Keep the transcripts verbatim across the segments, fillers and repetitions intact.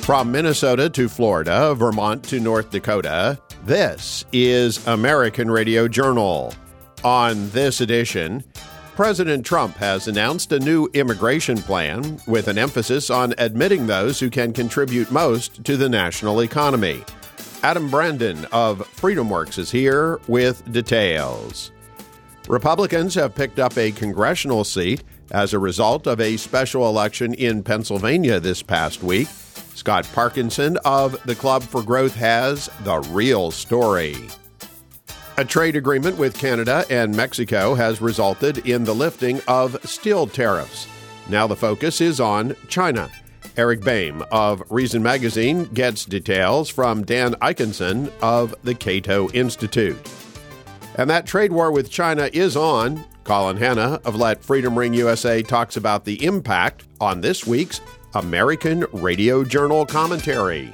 From Minnesota to Florida, Vermont to North Dakota, this is American Radio Journal. On this edition, President Trump has announced a new immigration plan with an emphasis on admitting those who can contribute most to the national economy. Adam Brandon of FreedomWorks is here with details. Republicans have picked up a congressional seat as a result of a special election in Pennsylvania this past week. Scott Parkinson of the Club for Growth has the real story. A trade agreement with Canada and Mexico has resulted in the lifting of steel tariffs. Now the focus is on China. Eric Boehm of Reason Magazine gets details from Dan Ikenson of the Cato Institute. And that trade war with China is on. Colin Hanna of Let Freedom Ring U S A talks about the impact on this week's American Radio Journal commentary.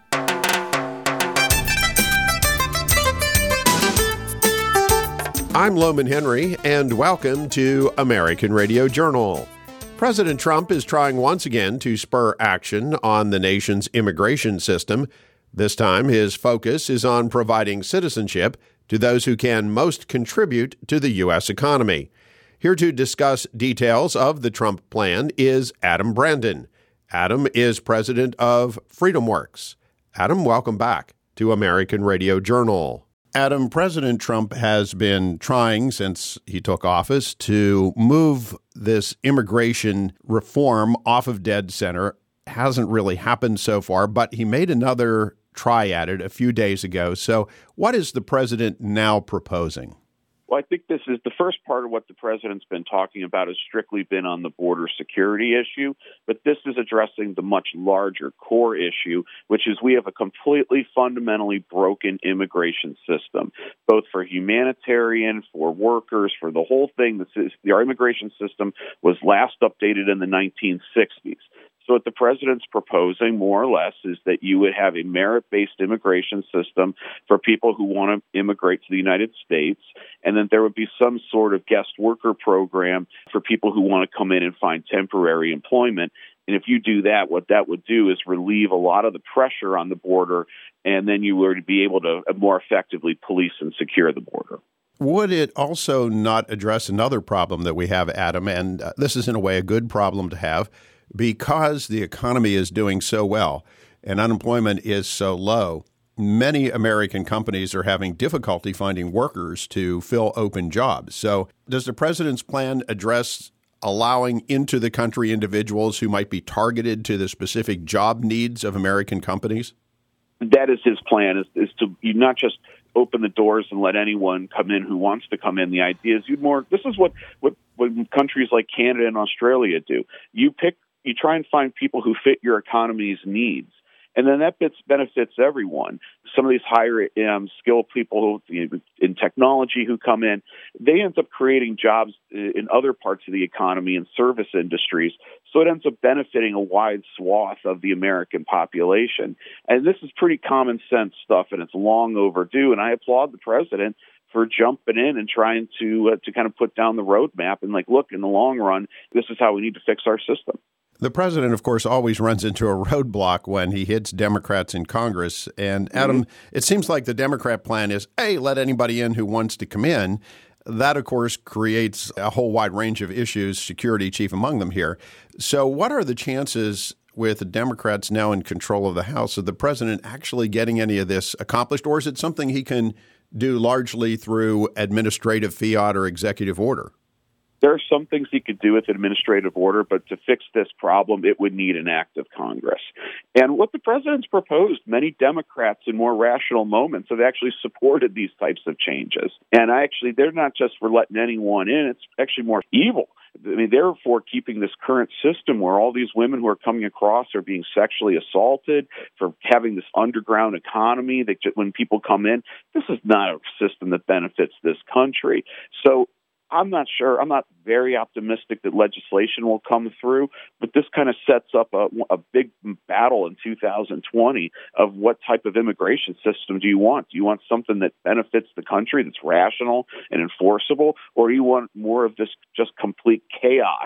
I'm Loman Henry, and welcome to American Radio Journal. President Trump is trying once again to spur action on the nation's immigration system. This time, his focus is on providing citizenship to those who can most contribute to the U S economy. Here to discuss details of the Trump plan is Adam Brandon. Adam is president of FreedomWorks. Adam, welcome back to American Radio Journal. Adam, President Trump has been trying since he took office to move this immigration reform off of dead center. Hasn't really happened so far, but he made another try at it a few days ago. So what is the president now proposing? Well, I think this is the first part of what the president's been talking about has strictly been on the border security issue, but this is addressing the much larger core issue, which is we have a completely fundamentally broken immigration system, both for humanitarian, for workers, for the whole thing. This is, our immigration system was last updated in the nineteen sixties. So what the president's proposing, more or less, is that you would have a merit-based immigration system for people who want to immigrate to the United States, and then there would be some sort of guest worker program for people who want to come in and find temporary employment. And if you do that, what that would do is relieve a lot of the pressure on the border, and then you would be able to more effectively police and secure the border. Would it also not address another problem that we have, Adam, and uh, this is in a way a good problem to have, because the economy is doing so well and unemployment is so low, many American companies are having difficulty finding workers to fill open jobs. So does the president's plan address allowing into the country individuals who might be targeted to the specific job needs of American companies? That is his plan, is, is to you not just open the doors and let anyone come in who wants to come in. The idea is you more, this is what, what, what countries like Canada and Australia do. You pick You try and find people who fit your economy's needs, and then that bits, benefits everyone. Some of these higher um, skilled people you know, in technology who come in, they end up creating jobs in other parts of the economy and service industries, so it ends up benefiting a wide swath of the American population. And this is pretty common sense stuff, and it's long overdue, and I applaud the president for jumping in and trying to uh, to kind of put down the roadmap and like, look, in the long run, this is how we need to fix our system. The president, of course, always runs into a roadblock when he hits Democrats in Congress. And, Adam, mm-hmm. It seems like the Democrat plan is, hey, let anybody in who wants to come in. That, of course, creates a whole wide range of issues, security chief among them here. So what are the chances with the Democrats now in control of the House of the president actually getting any of this accomplished? Or is it something he can do largely through administrative fiat or executive order? There are some things he could do with administrative order, but to fix this problem, it would need an act of Congress. And what the president's proposed, many Democrats in more rational moments have actually supported these types of changes. And I actually, they're not just for letting anyone in, it's actually more evil. I mean, they're for keeping this current system where all these women who are coming across are being sexually assaulted, for having this underground economy that when people come in, this is not a system that benefits this country. So I'm not sure. I'm not very optimistic that legislation will come through, but this kind of sets up a, a big battle in two thousand twenty of what type of immigration system do you want? Do you want something that benefits the country, that's rational and enforceable, or do you want more of this just complete chaos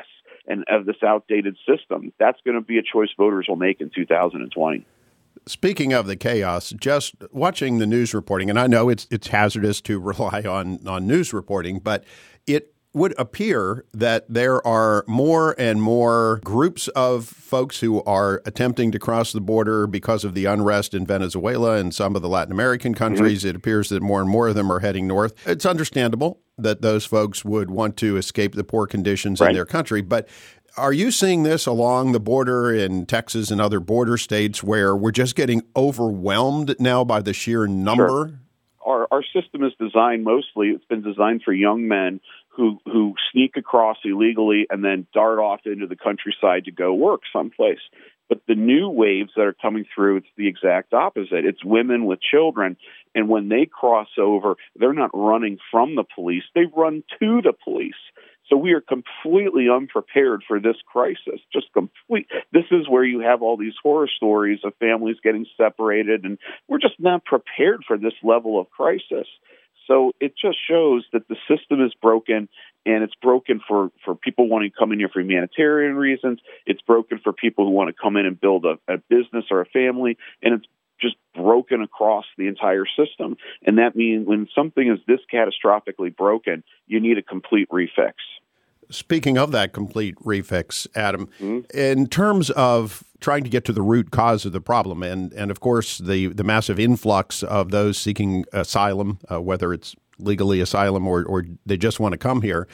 and of this outdated system. That's going to be a choice voters will make in two thousand twenty. Speaking of the chaos, just watching the news reporting, and I know it's it's hazardous to rely on, on news reporting, but it would appear that there are more and more groups of folks who are attempting to cross the border because of the unrest in Venezuela and some of the Latin American countries. Mm-hmm. It appears that more and more of them are heading north. It's understandable that those folks would want to escape the poor conditions right. in their country, but are you seeing this along the border in Texas and other border states where we're just getting overwhelmed now by the sheer number? Sure. Our, our system is designed mostly, it's been designed for young men who, who sneak across illegally and then dart off into the countryside to go work someplace. But the new waves that are coming through, it's the exact opposite. It's women with children. And when they cross over, they're not running from the police. They run to the police. So we are completely unprepared for this crisis. Just complete. This is where you have all these horror stories of families getting separated, and we're just not prepared for this level of crisis. So it just shows that the system is broken, and it's broken for, for people wanting to come in here for humanitarian reasons. It's broken for people who want to come in and build a, a business or a family, and it's just broken across the entire system. And that means when something is this catastrophically broken, you need a complete refix. Speaking of that complete refix, Adam, mm-hmm. in terms of trying to get to the root cause of the problem, and, and of course, the, the massive influx of those seeking asylum, uh, whether it's legally asylum or, or they just want to come here,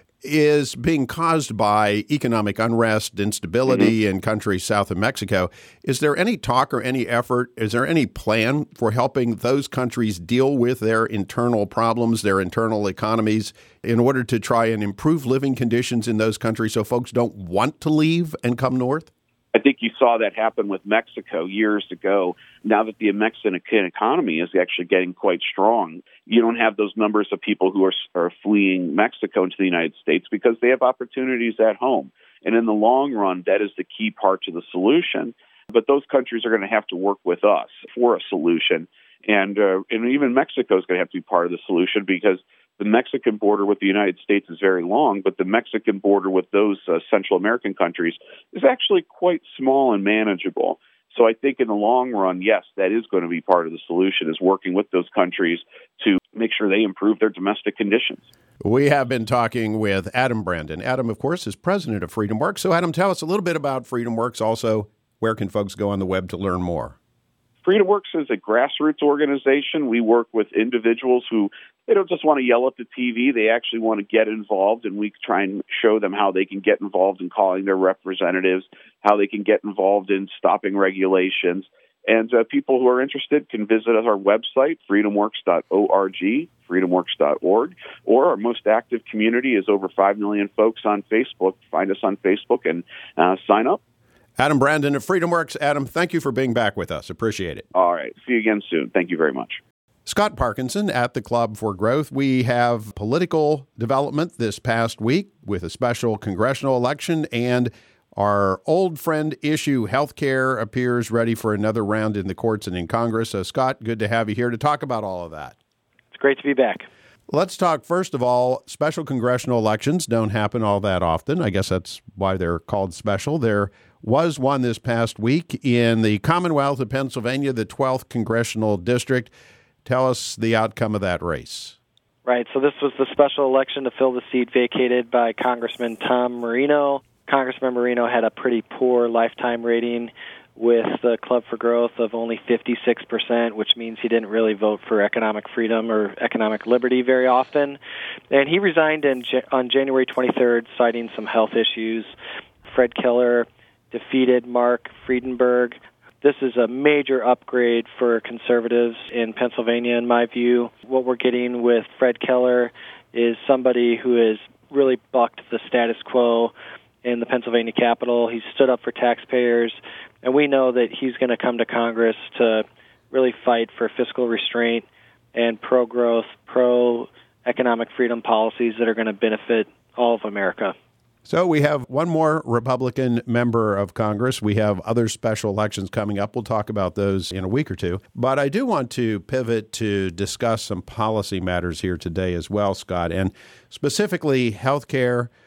is being caused by economic unrest, instability mm-hmm. in countries south of Mexico. Is there any talk or any effort, is there any plan for helping those countries deal with their internal problems, their internal economies, in order to try and improve living conditions in those countries so folks don't want to leave and come north? I think you saw that happen with Mexico years ago. Now that the Mexican economy is actually getting quite strong, you don't have those numbers of people who are, are fleeing Mexico into the United States because they have opportunities at home. And in the long run, that is the key part to the solution. But those countries are going to have to work with us for a solution. And, uh, and even Mexico is going to have to be part of the solution because the Mexican border with the United States is very long, but the Mexican border with those uh, Central American countries is actually quite small and manageable. So I think in the long run, yes, that is going to be part of the solution, is working with those countries to make sure they improve their domestic conditions. We have been talking with Adam Brandon. Adam, of course, is president of FreedomWorks. So, Adam, tell us a little bit about FreedomWorks. Also, where can folks go on the web to learn more? FreedomWorks is a grassroots organization. We work with individuals who, they don't just want to yell at the T V, they actually want to get involved, and we try and show them how they can get involved in calling their representatives, how they can get involved in stopping regulations. And uh, people who are interested can visit our website, freedom works dot org, freedom works dot org, or our most active community is over five million folks on Facebook. Find us on Facebook and uh, sign up. Adam Brandon of FreedomWorks. Adam, thank you for being back with us. Appreciate it. All right. See you again soon. Thank you very much. Scott Parkinson at the Club for Growth. We have political development this past week with a special congressional election, and our old friend issue, healthcare, appears ready for another round in the courts and in Congress. So, Scott, good to have you here to talk about all of that. It's great to be back. Let's talk, first of all, special congressional elections don't happen all that often. I guess that's why they're called special. There was one this past week in the Commonwealth of Pennsylvania, the twelfth Congressional District. Tell us the outcome of that race. Right. So this was the special election to fill the seat vacated by Congressman Tom Marino. Congressman Marino had a pretty poor lifetime rating with the Club for Growth of only fifty-six percent, which means he didn't really vote for economic freedom or economic liberty very often. And he resigned in, on January twenty-third, citing some health issues. Fred Keller defeated Mark Friedenberg. This is a major upgrade for conservatives in Pennsylvania, in my view. What we're getting with Fred Keller is somebody who has really bucked the status quo in the Pennsylvania Capitol. He's stood up for taxpayers, and we know that he's going to come to Congress to really fight for fiscal restraint and pro-growth, pro-economic freedom policies that are going to benefit all of America. So we have one more Republican member of Congress. We have other special elections coming up. We'll talk about those in a week or two. But I do want to pivot to discuss some policy matters here today as well, Scott, and specifically health care.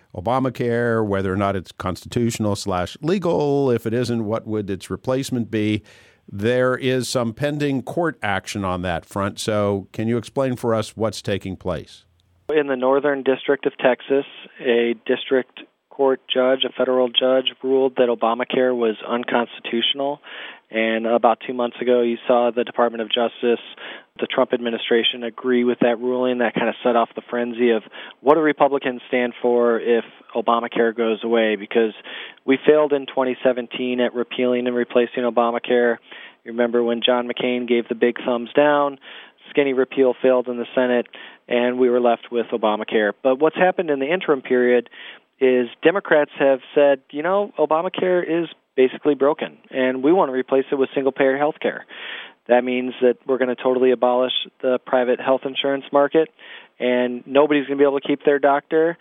Obamacare, whether or not it's constitutional slash legal. If it isn't, what would its replacement be? There is some pending court action on that front. So can you explain for us what's taking place? In the Northern District of Texas, a district court judge, a federal judge, ruled that Obamacare was unconstitutional. And about two months ago, you saw the Department of Justice, the Trump administration, agree with that ruling. That kind of set off the frenzy of what do Republicans stand for if Obamacare goes away? Because we failed in twenty seventeen at repealing and replacing Obamacare. You remember when John McCain gave the big thumbs down, skinny repeal failed in the Senate, and we were left with Obamacare. But what's happened in the interim period is Democrats have said, you know, Obamacare is basically broken, and we want to replace it with single-payer health care. That means that we're going to totally abolish the private health insurance market, and nobody's going to be able to keep their doctor,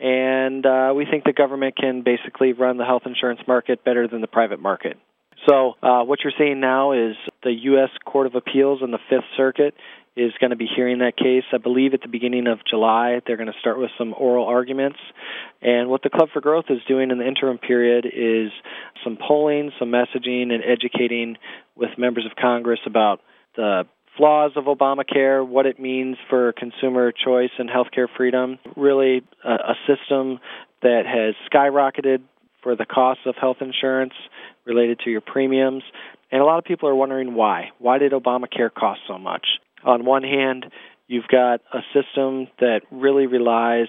and uh, we think the government can basically run the health insurance market better than the private market. So uh, what you're seeing now is the U S Court of Appeals in the Fifth Circuit is going to be hearing that case. I believe at the beginning of July, they're going to start with some oral arguments. And what the Club for Growth is doing in the interim period is some polling, some messaging, and educating with members of Congress about the flaws of Obamacare, what it means for consumer choice and healthcare freedom, really a, a system that has skyrocketed for the cost of health insurance related to your premiums. And a lot of people are wondering why. Why did Obamacare cost so much? On one hand, you've got a system that really relies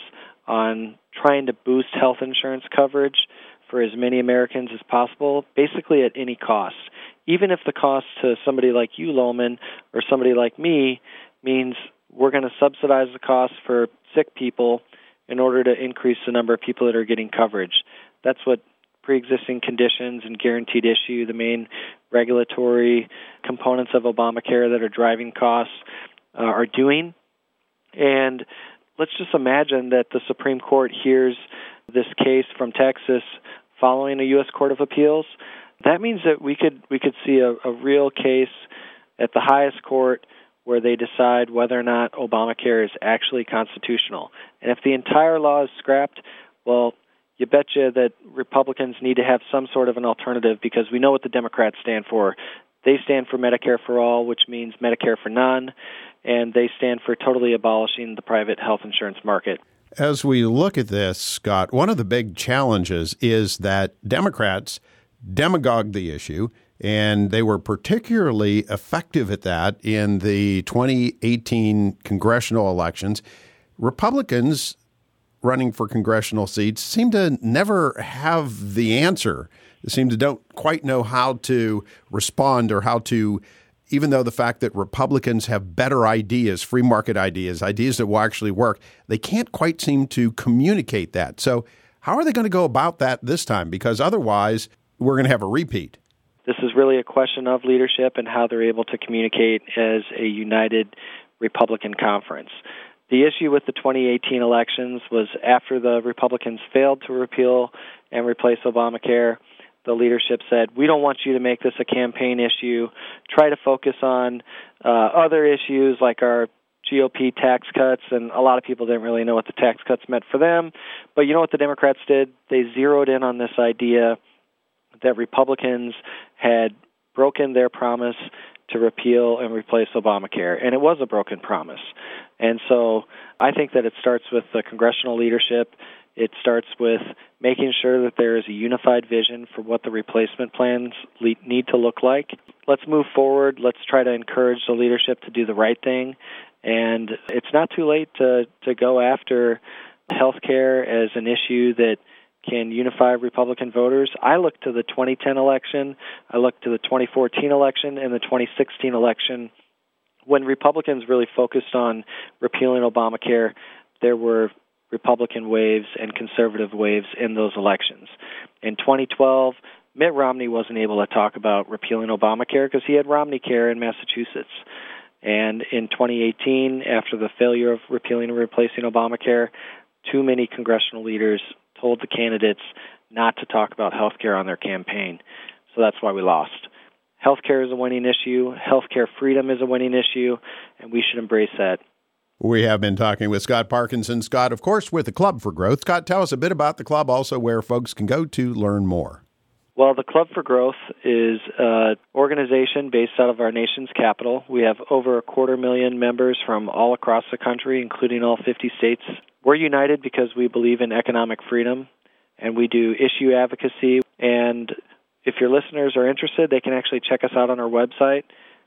on trying to boost health insurance coverage for as many Americans as possible, basically at any cost. Even if the cost to somebody like you, Lohman, or somebody like me means we're going to subsidize the cost for sick people in order to increase the number of people that are getting coverage. That's what pre-existing conditions and guaranteed issue, the main regulatory components of Obamacare that are driving costs, uh, are doing. And let's just imagine that the Supreme Court hears this case from Texas following a U S Court of Appeals. That means that we could we could see a, a real case at the highest court where they decide whether or not Obamacare is actually constitutional. And if the entire law is scrapped, well, you betcha that Republicans need to have some sort of an alternative, because we know what the Democrats stand for. They stand for Medicare for all, which means Medicare for none, and they stand for totally abolishing the private health insurance market. As we look at this, Scott, one of the big challenges is that Democrats demagogued the issue, and they were particularly effective at that in the twenty eighteen congressional elections. Republicans running for congressional seats seem to never have the answer. They seem to don't quite know how to respond or how to, even though the fact that Republicans have better ideas, free market ideas, ideas that will actually work, they can't quite seem to communicate that. So how are they going to go about that this time? Because otherwise, we're going to have a repeat. This is really a question of leadership and how they're able to communicate as a united Republican conference. The issue with the twenty eighteen elections was after the Republicans failed to repeal and replace Obamacare, the leadership said, we don't want you to make this a campaign issue. Try to focus on uh, other issues like our G O P tax cuts, and a lot of people didn't really know what the tax cuts meant for them. But you know what the Democrats did? They zeroed in on this idea that Republicans had broken their promise to repeal and replace Obamacare, and it was a broken promise. And so I think that it starts with the congressional leadership. It starts with making sure that there is a unified vision for what the replacement plans le- need to look like. Let's move forward. Let's try to encourage the leadership to do the right thing. And it's not too late to, to go after health care as an issue that can unify Republican voters. I look to the twenty ten election, I look to the twenty fourteen election, and the twenty sixteen election. When Republicans really focused on repealing Obamacare, there were Republican waves and conservative waves in those elections. In twenty twelve, Mitt Romney wasn't able to talk about repealing Obamacare because he had Romneycare in Massachusetts. And in twenty eighteen, after the failure of repealing and replacing Obamacare, too many congressional leaders told the candidates not to talk about health care on their campaign. So that's why we lost. Health care is a winning issue. Health care freedom is a winning issue, and we should embrace that. We have been talking with Scott Parkinson. Scott, of course, with the Club for Growth. Scott, tell us a bit about the club, also where folks can go to learn more. Well, the Club for Growth is an organization based out of our nation's capital. We have over a quarter million members from all across the country, including all fifty states. We're united because we believe in economic freedom, and we do issue advocacy. And if your listeners are interested, they can actually check us out on our website,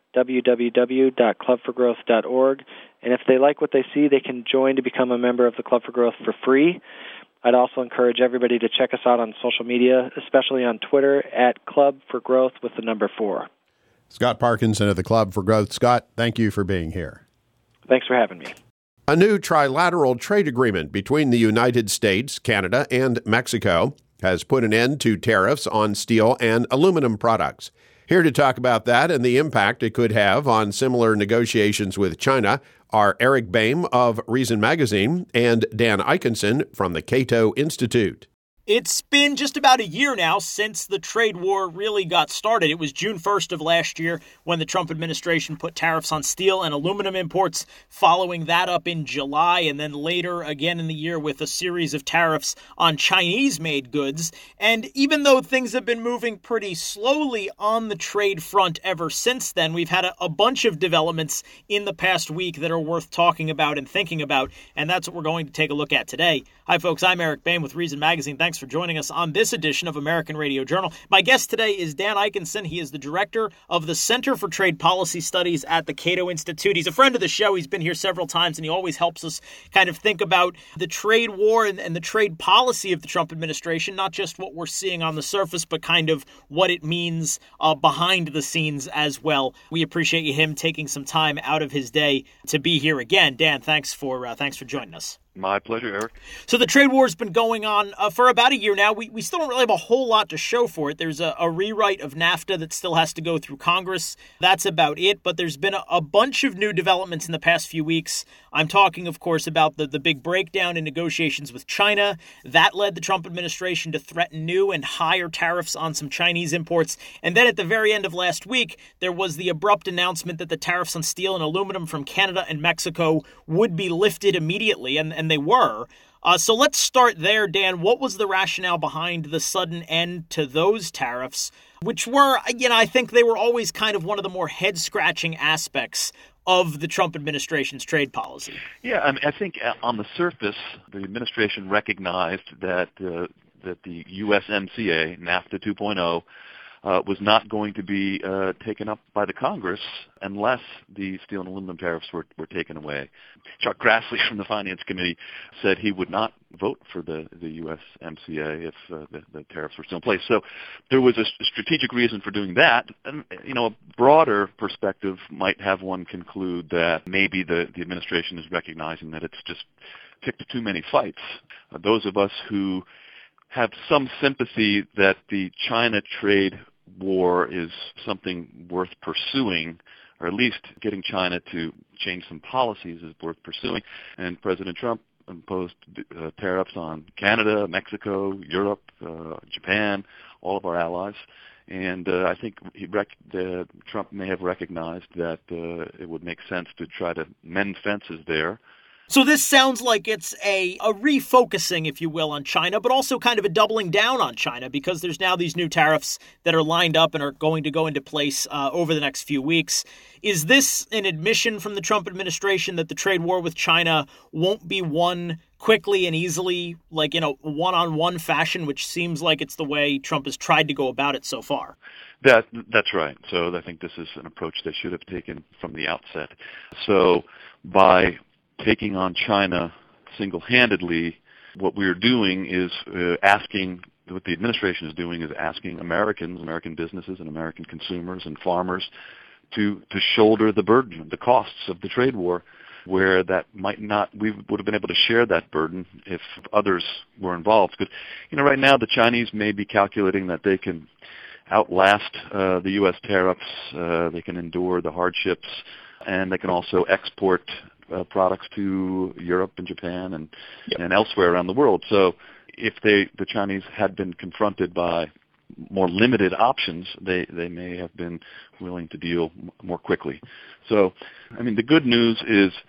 w w w dot club for growth dot org. And if they like what they see, they can join to become a member of the Club for Growth for free. I'd also encourage everybody to check us out on social media, especially on Twitter, at Club for Growth with the number four. Scott Parkinson of the Club for Growth. Scott, thank you for being here. Thanks for having me. A new trilateral trade agreement between the United States, Canada, and Mexico has put an end to tariffs on steel and aluminum products. Here to talk about that and the impact it could have on similar negotiations with China are Eric Boehm of Reason Magazine and Dan Ikenson from the Cato Institute. It's been just about a year now since the trade war really got started. It was June first of last year when the Trump administration put tariffs on steel and aluminum imports, following that up in July, and then later again in the year with a series of tariffs on Chinese-made goods. And even though things have been moving pretty slowly on the trade front ever since then, we've had a, a bunch of developments in the past week that are worth talking about and thinking about, and that's what we're going to take a look at today. Hi, folks. I'm Eric Boehm with Reason Magazine. Thanks for joining us on this edition of American Radio Journal. My guest today is Dan Ikenson. He is the director of the Center for Trade Policy Studies at the Cato Institute. He's a friend of the show. He's been here several times, and he always helps us kind of think about the trade war and, and the trade policy of the Trump administration, not just what we're seeing on the surface, but kind of what it means uh, behind the scenes as well. We appreciate him taking some time out of his day to be here again. Dan, thanks for uh, thanks for joining us. My pleasure, Eric. So the trade war has been going on uh, for about a year now. We we still don't really have a whole lot to show for it. There's a, a rewrite of NAFTA that still has to go through Congress. That's about it. But there's been a, a bunch of new developments in the past few weeks. I'm talking, of course, about the, the big breakdown in negotiations with China. That led the Trump administration to threaten new and higher tariffs on some Chinese imports. And then at the very end of last week, there was the abrupt announcement that the tariffs on steel and aluminum from Canada and Mexico would be lifted immediately. And and they were. Uh, so let's start there, Dan. What was the rationale behind the sudden end to those tariffs, which were, you know, I think they were always kind of one of the more head-scratching aspects of the Trump administration's trade policy? Yeah, I mean, I think on the surface, the administration recognized that uh, that the U S M C A, NAFTA two point oh, Uh, was not going to be uh, taken up by the Congress unless the steel and aluminum tariffs were, were taken away. Chuck Grassley from the Finance Committee said he would not vote for the, the U S M C A if uh, the, the tariffs were still in place. So there was a strategic reason for doing that. And, you know, a broader perspective might have one conclude that maybe the, the administration is recognizing that it's just picked too many fights. Uh, those of us who have some sympathy that the China trade war is something worth pursuing, or at least getting China to change some policies is worth pursuing. And President Trump imposed uh, tariffs on Canada, Mexico, Europe, uh, Japan, all of our allies. And uh, I think he rec- uh, Trump may have recognized that uh, it would make sense to try to mend fences there. So this sounds like it's a, a refocusing, if you will, on China, but also kind of a doubling down on China, because there's now these new tariffs that are lined up and are going to go into place uh, over the next few weeks. Is this an admission from the Trump administration that the trade war with China won't be won quickly and easily, like in a one-on-one fashion, which seems like it's the way Trump has tried to go about it so far? That That's right. So I think this is an approach they should have taken from the outset. So by taking on China single-handedly, what we're doing is uh, asking, what the administration is doing is asking Americans, American businesses and American consumers and farmers to, to shoulder the burden, the costs of the trade war, where that might not, we would have been able to share that burden if others were involved. Because, you know, right now the Chinese may be calculating that they can outlast uh, the U S tariffs, uh, they can endure the hardships, and they can also export Uh, products to Europe and Japan and, yep. and elsewhere around the world. So if they, the Chinese had been confronted by more limited options, they, they may have been willing to deal m- more quickly. So, I mean, the good news is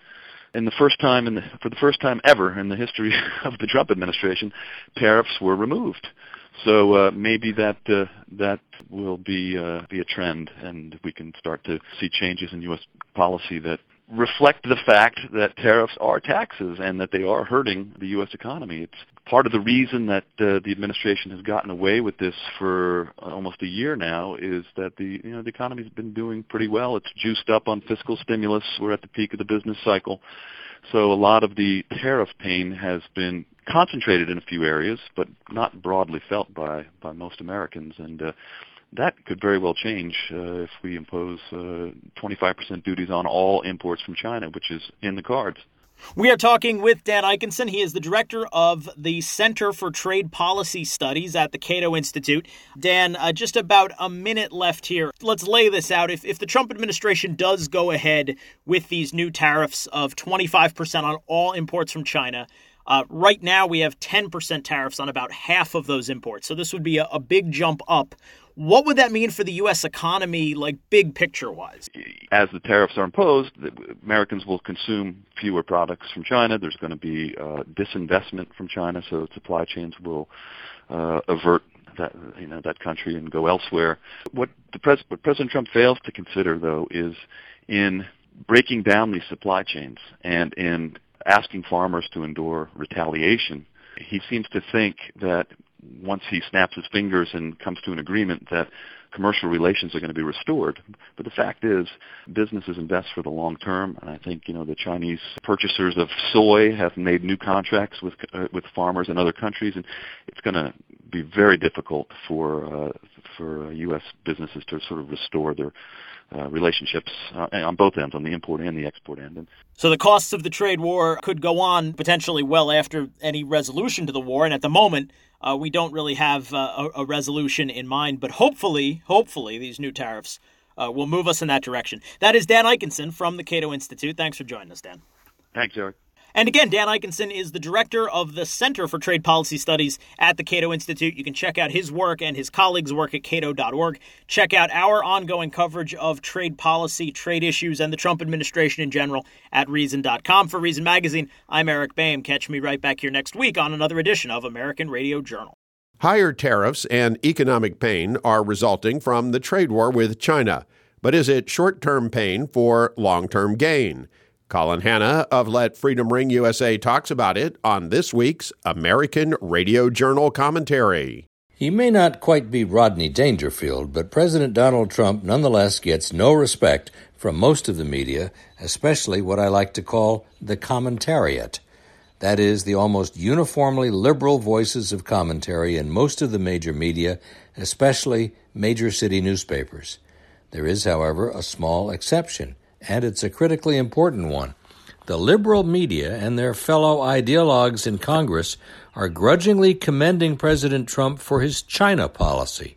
in the first time, in the, for the first time ever in the history of the Trump administration, tariffs were removed. So uh, maybe that uh, that will be uh, be a trend, and we can start to see changes in U S policy that reflect the fact that tariffs are taxes and that they are hurting the U S economy. It's part of the reason that uh, the administration has gotten away with this for almost a year now is that the you know the economy's been doing pretty well. It's juiced up on fiscal stimulus. We're at the peak of the business cycle. So a lot of the tariff pain has been concentrated in a few areas, but not broadly felt by, by most Americans. And uh, that could very well change uh, if we impose uh, twenty-five percent duties on all imports from China, which is in the cards. We are talking with Dan Ikenson. He is the director of the Center for Trade Policy Studies at the Cato Institute. Dan, uh, just about a minute left here. Let's lay this out. If, if the Trump administration does go ahead with these new tariffs of twenty-five percent on all imports from China, uh, right now we have ten percent tariffs on about half of those imports. So this would be a, a big jump up. What would that mean for the U S economy, like big picture-wise? As the tariffs are imposed, Americans will consume fewer products from China. There's going to be uh, disinvestment from China, so supply chains will uh, avert that you know that country and go elsewhere. What the pres- what President Trump fails to consider, though, is in breaking down these supply chains and in asking farmers to endure retaliation. He seems to think that once he snaps his fingers and comes to an agreement that commercial relations are going to be restored. But the fact is, businesses invest for the long term, and I think, you know, the Chinese purchasers of soy have made new contracts with uh, with farmers in other countries, and it's going to be very difficult for uh, for uh, U S businesses to sort of restore their Uh, relationships uh, on both ends, on the import and the export end. And so the costs of the trade war could go on potentially well after any resolution to the war. And at the moment, uh, we don't really have uh, a, a resolution in mind. But hopefully, hopefully, these new tariffs uh, will move us in that direction. That is Dan Ikenson from the Cato Institute. Thanks for joining us, Dan. Thanks, Eric. And again, Dan Ikenson is the director of the Center for Trade Policy Studies at the Cato Institute. You can check out his work and his colleagues' work at cato dot org. Check out our ongoing coverage of trade policy, trade issues, and the Trump administration in general at reason dot com. For Reason Magazine, I'm Eric Boehm. Catch me right back here next week on another edition of American Radio Journal. Higher tariffs and economic pain are resulting from the trade war with China. But is it short-term pain for long-term gain? Colin Hanna of Let Freedom Ring U S A talks about it on this week's American Radio Journal commentary. He may not quite be Rodney Dangerfield, but President Donald Trump nonetheless gets no respect from most of the media, especially what I like to call the commentariat. That is, the almost uniformly liberal voices of commentary in most of the major media, especially major city newspapers. There is, however, a small exception, and it's a critically important one. The liberal media and their fellow ideologues in Congress are grudgingly commending President Trump for his China policy.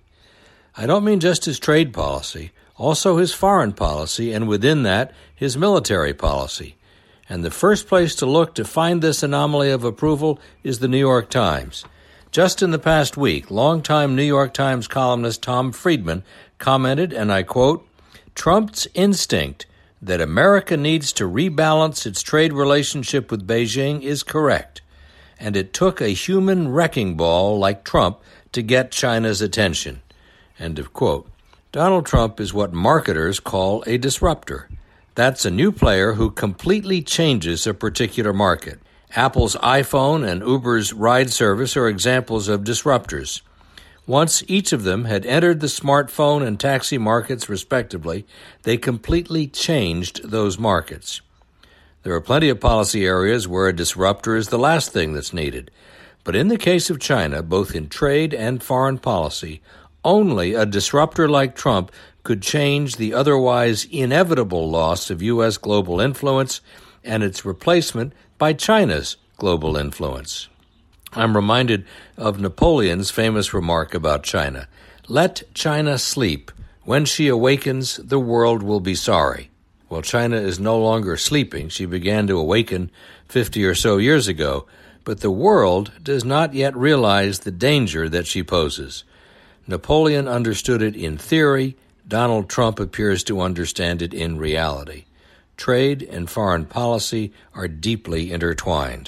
I don't mean just his trade policy, also his foreign policy, and within that, his military policy. And the first place to look to find this anomaly of approval is the New York Times. Just in the past week, longtime New York Times columnist Tom Friedman commented, and I quote, "Trump's instinct that America needs to rebalance its trade relationship with Beijing is correct, and it took a human wrecking ball like Trump to get China's attention." End of quote. Donald Trump is what marketers call a disruptor. That's a new player who completely changes a particular market. Apple's iPhone and Uber's ride service are examples of disruptors. Once each of them had entered the smartphone and taxi markets respectively, they completely changed those markets. There are plenty of policy areas where a disruptor is the last thing that's needed. But in the case of China, both in trade and foreign policy, only a disruptor like Trump could change the otherwise inevitable loss of U S global influence and its replacement by China's global influence. I'm reminded of Napoleon's famous remark about China. "Let China sleep. When she awakens, the world will be sorry." Well, China is no longer sleeping. She began to awaken fifty or so years ago, but the world does not yet realize the danger that she poses. Napoleon understood it in theory. Donald Trump appears to understand it in reality. Trade and foreign policy are deeply intertwined.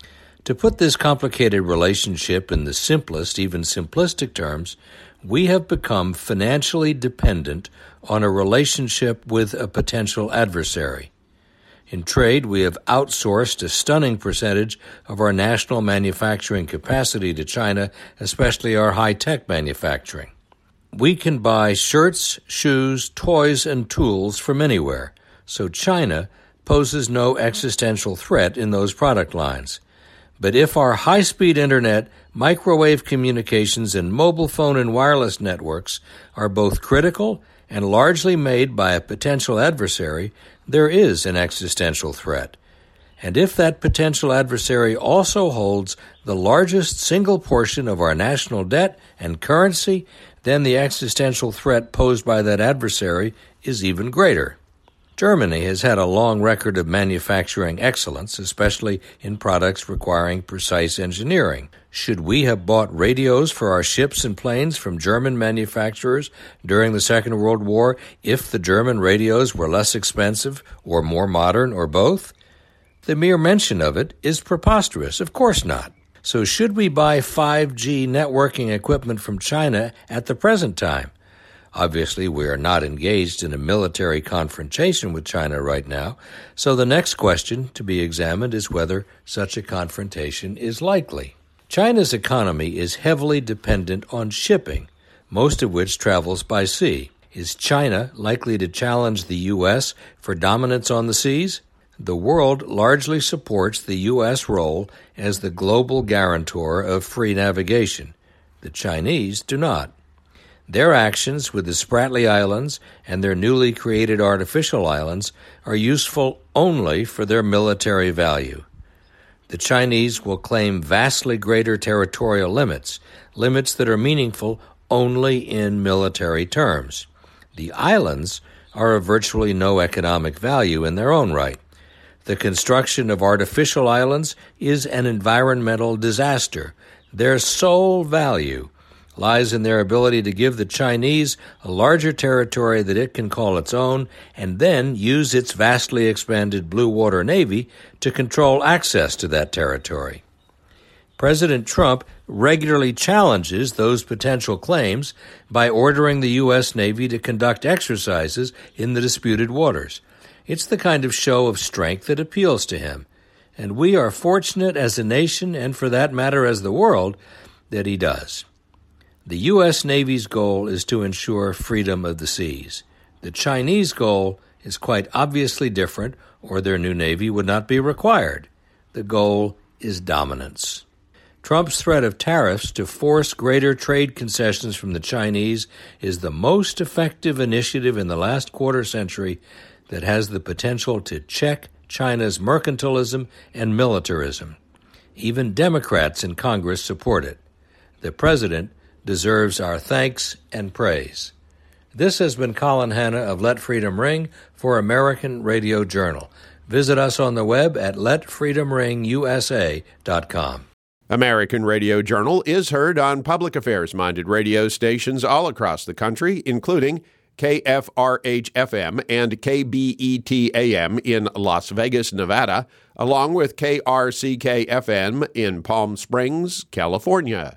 To put this complicated relationship in the simplest, even simplistic terms, we have become financially dependent on a relationship with a potential adversary. In trade, we have outsourced a stunning percentage of our national manufacturing capacity to China, especially our high-tech manufacturing. We can buy shirts, shoes, toys, and tools from anywhere, so China poses no existential threat in those product lines. But if our high-speed internet, microwave communications, and mobile phone and wireless networks are both critical and largely made by a potential adversary, there is an existential threat. And if that potential adversary also holds the largest single portion of our national debt and currency, then the existential threat posed by that adversary is even greater. Germany has had a long record of manufacturing excellence, especially in products requiring precise engineering. Should we have bought radios for our ships and planes from German manufacturers during the Second World War if the German radios were less expensive or more modern or both? The mere mention of it is preposterous. Of course not. So should we buy five G networking equipment from China at the present time? Obviously, we are not engaged in a military confrontation with China right now, so the next question to be examined is whether such a confrontation is likely. China's economy is heavily dependent on shipping, most of which travels by sea. Is China likely to challenge the U S for dominance on the seas? The world largely supports the U S role as the global guarantor of free navigation. The Chinese do not. Their actions with the Spratly Islands and their newly created artificial islands are useful only for their military value. The Chinese will claim vastly greater territorial limits, limits that are meaningful only in military terms. The islands are of virtually no economic value in their own right. The construction of artificial islands is an environmental disaster. Their sole value lies in their ability to give the Chinese a larger territory that it can call its own and then use its vastly expanded Blue Water Navy to control access to that territory. President Trump regularly challenges those potential claims by ordering the U S Navy to conduct exercises in the disputed waters. It's the kind of show of strength that appeals to him, and we are fortunate as a nation, and for that matter as the world, that he does. The U S Navy's goal is to ensure freedom of the seas. The Chinese goal is quite obviously different, or their new Navy would not be required. The goal is dominance. Trump's threat of tariffs to force greater trade concessions from the Chinese is the most effective initiative in the last quarter century that has the potential to check China's mercantilism and militarism. Even Democrats in Congress support it. The president deserves our thanks and praise. This has been Colin Hanna of Let Freedom Ring for American Radio Journal. Visit us on the web at let freedom ring u s a dot com. American Radio Journal is heard on public affairs-minded radio stations all across the country, including K F R H F M and K B E T A M in Las Vegas, Nevada, along with K R C K F M in Palm Springs, California.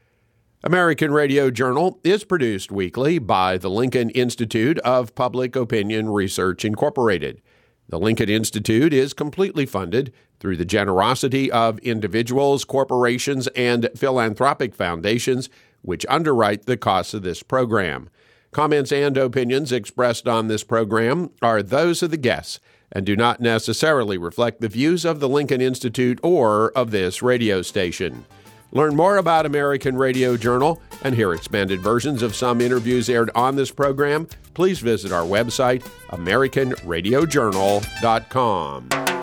American Radio Journal is produced weekly by the Lincoln Institute of Public Opinion Research, Incorporated. The Lincoln Institute is completely funded through the generosity of individuals, corporations, and philanthropic foundations, which underwrite the costs of this program. Comments and opinions expressed on this program are those of the guests and do not necessarily reflect the views of the Lincoln Institute or of this radio station. Learn more about American Radio Journal and hear expanded versions of some interviews aired on this program. Please visit our website, american radio journal dot com.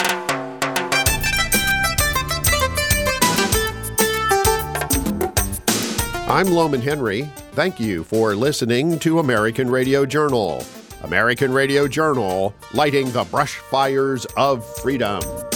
I'm Loman Henry. Thank you for listening to American Radio Journal. American Radio Journal, lighting the brush fires of freedom.